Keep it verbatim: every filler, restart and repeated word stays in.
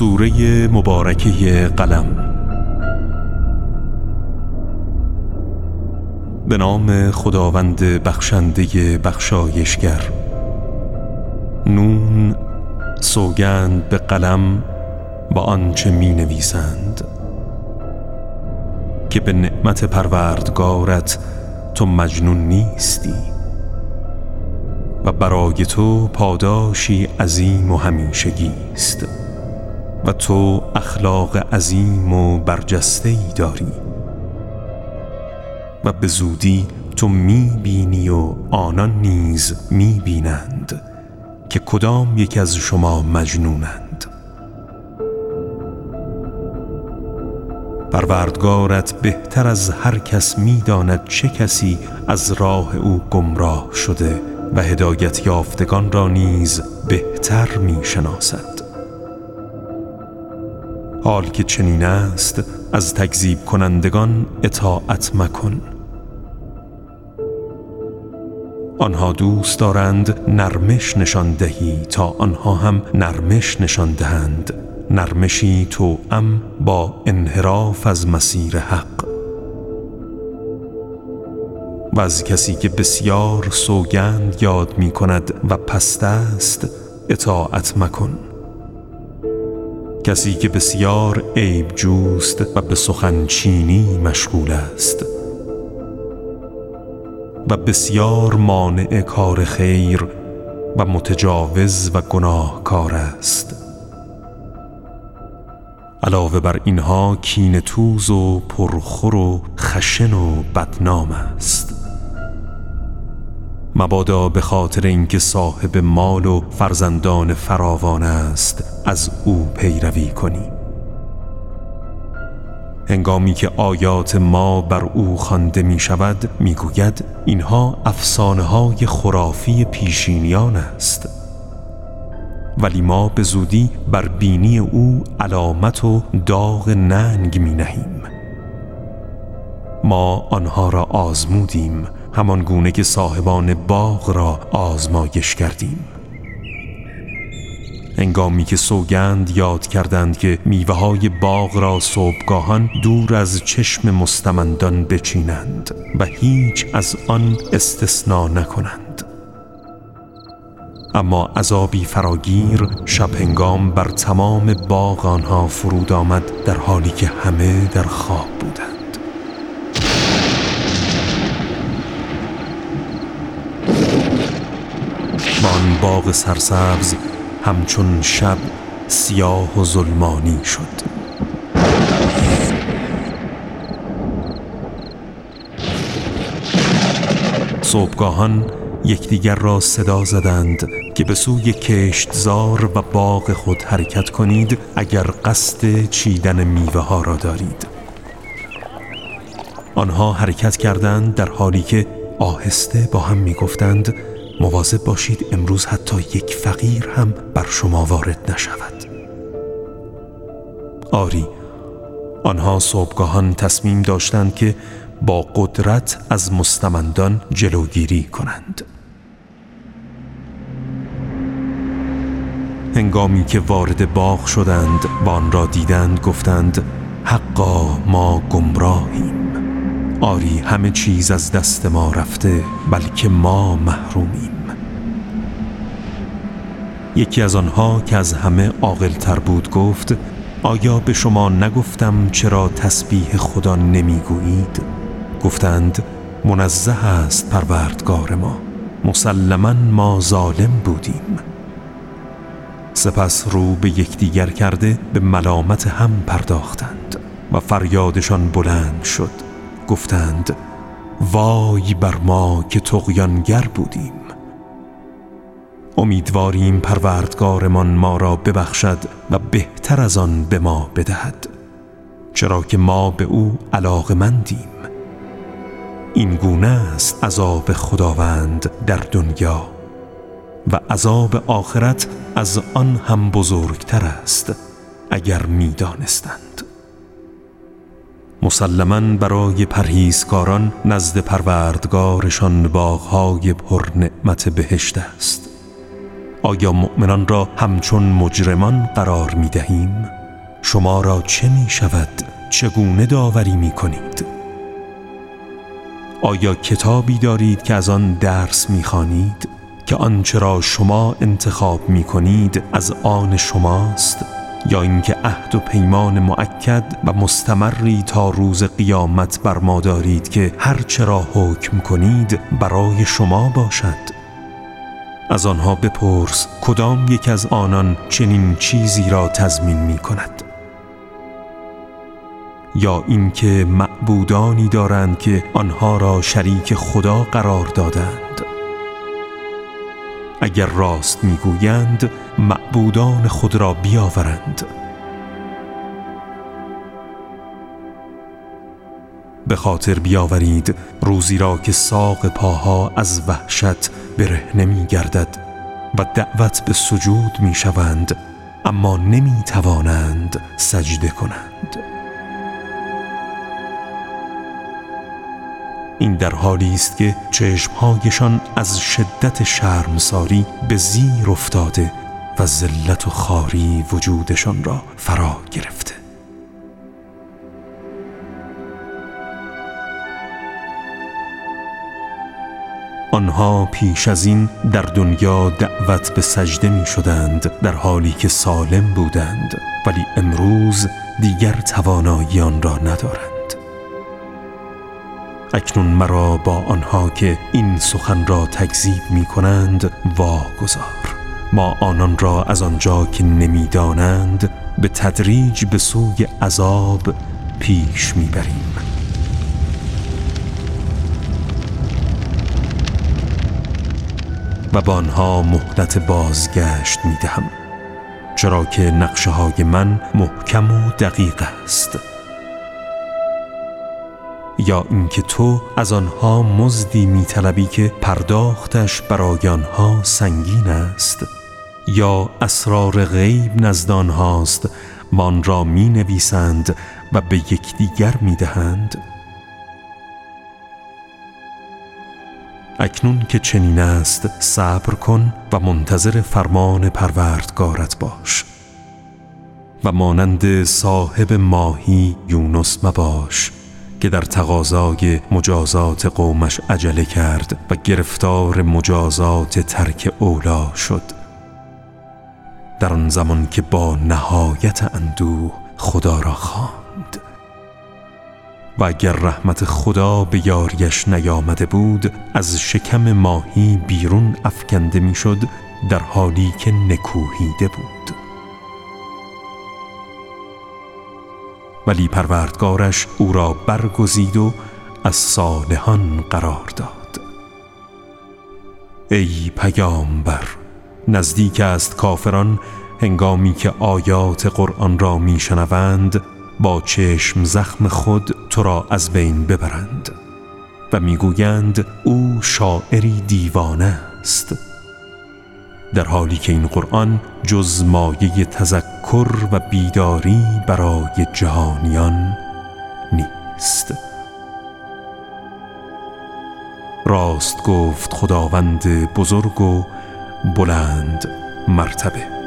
سوره مبارکه قلم. به نام خداوند بخشنده بخشایشگر. نون، سوگند به قلم با آنچه می نویسند که به نعمت پروردگارت تو مجنون نیستی و برای تو پاداشی عظیم و همیشگی است و تو اخلاق عظیم و برجسته‌ای داری و به زودی تو می بینی و آنان نیز می بینند که کدام یک از شما مجنونند. پروردگارت بهتر از هر کس می داند چه کسی از راه او گمراه شده و هدایت یافتگان را نیز بهتر می شناسد. حال که چنین است از تکذیب کنندگان اطاعت مکن. آنها دوست دارند نرمش نشان دهی تا آنها هم نرمش نشان دهند، نرمشی توأم با انحراف از مسیر حق. و از کسی که بسیار سوگند یاد می کند و پست است اطاعت مکن. کسی که بسیار عیب جوست و به سخن چینی مشغول است و بسیار مانع کار خیر و متجاوز و گناهکار است. علاوه بر اینها کینه‌توز و پرخور و خشن و بدنام است. مبادا به خاطر اینکه صاحب مال و فرزندان فراوان است از او پیروی کنی. هنگامی که آیات ما بر او خوانده می شود می گوید اینها افسانه های خرافی پیشینیان است، ولی ما به زودی بر بینی او علامت و داغ ننگ می نهیم. ما آنها را آزمودیم همان گونه که صاحبان باغ را آزمایش کردیم. هنگامی که سوگند یاد کردند که میوه های باغ را صبحگاهان دور از چشم مستمندان بچینند و هیچ از آن استثنا نکنند. اما عذابی فراگیر شب هنگام بر تمام باغ آنها فرود آمد در حالی که همه در خواب بودند. آن باغ سرسبز همچون شب سیاه و ظلمانی شد. صبحگاهان یکدیگر را صدا زدند که به سوی کشتزار و باغ خود حرکت کنید اگر قصد چیدن میوه ها را دارید. آنها حرکت کردند در حالی که آهسته با هم می گفتند مواظب باشید امروز حتی یک فقیر هم بر شما وارد نشود. آری، آنها صبحگاهان تصمیم داشتند که با قدرت از مستمندان جلوگیری کنند. هنگامی که وارد باغ شدند و آن را دیدند گفتند حقا ما گمراهیم. آری، همه چیز از دست ما رفته بلکه ما محرومیم. یکی از آنها که از همه عاقل‌تر بود گفت آیا به شما نگفتم چرا تسبیح خدا نمیگویید؟ گفتند منزه است پروردگار ما، مسلماً ما ظالم بودیم. سپس رو به یکدیگر کرده به ملامت هم پرداختند و فریادشان بلند شد. گفتند وای بر ما که طغیانگر بودیم. امیدواریم پروردگارمان ما را ببخشد و بهتر از آن به ما بدهد، چرا که ما به او علاقمندیم. این گونه است عذاب خداوند در دنیا و عذاب آخرت از آن هم بزرگتر است اگر می دانستند. مسلماً برای پرهیزکاران نزد پروردگارشان باغ‌های پر نعمت بهشت است. آیا مؤمنان را همچون مجرمان قرار می دهیم؟ شما را چه می شود؟ چگونه داوری می کنید؟ آیا کتابی دارید که از آن درس می خوانید که آنچه را شما انتخاب می کنید از آن شماست، یا اینکه عهد و پیمان مؤکد و مستمری تا روز قیامت بر ما دارید که هر چه را حکم کنید برای شما باشد؟ از آنها بپرس کدام یک از آنان چنین چیزی را تضمین می کند؟ یا اینکه معبودانی دارند که آنها را شریک خدا قرار دادند؟ اگر راست میگویند معبودان خود را بیاورند. به خاطر بیاورید روزی را که ساق پاها از وحشت برهنه می گردد و دعوت به سجود می شوند اما نمی توانند سجده کنند. این در حالی است که چشمهایشان از شدت شرمساری به زیر افتاده و ذلت و خواری وجودشان را فرا گرفته. آنها پیش از این در دنیا دعوت به سجده می شدند در حالی که سالم بودند، ولی امروز دیگر توانایی آن را ندارند. اکنون مرا با آنها که این سخن را تکذیب می کنند واگذار. ما آنان را از آنجا که نمی دانند به تدریج به سوی عذاب پیش می بریم. و با آنها مهلت بازگشت می دهم، چرا که نقشه های من محکم و دقیق است. یا اینکه تو از آنها مزدی می طلبی که پرداختش برای آنها سنگین است، یا اسرار غیب نزد آنهاست و آن را می نویسند و به یکدیگر می دهند. اکنون که چنین است صبر کن و منتظر فرمان پروردگارت باش و مانند صاحب ماهی یونس مباش که در تقاضای مجازات قومش عجله کرد و گرفتار مجازات ترک اولا شد، در آن زمان که با نهایت اندوه خدا را خواند. و اگر رحمت خدا به یاریش نیامده بود از شکم ماهی بیرون افکنده میشد در حالی که نکوهیده بود. ولی پروردگارش او را برگزید و از صالحان قرار داد. ای پیامبر، نزدیک است کافران هنگامی که آیات قرآن را میشنوند با چشم زخم خود تو را از بین ببرند و میگویند او شاعری دیوانه است، در حالی که این قرآن جز مایه تذکر و بیداری برای جهانیان نیست. راست گفت خداوند بزرگ و بلند مرتبه.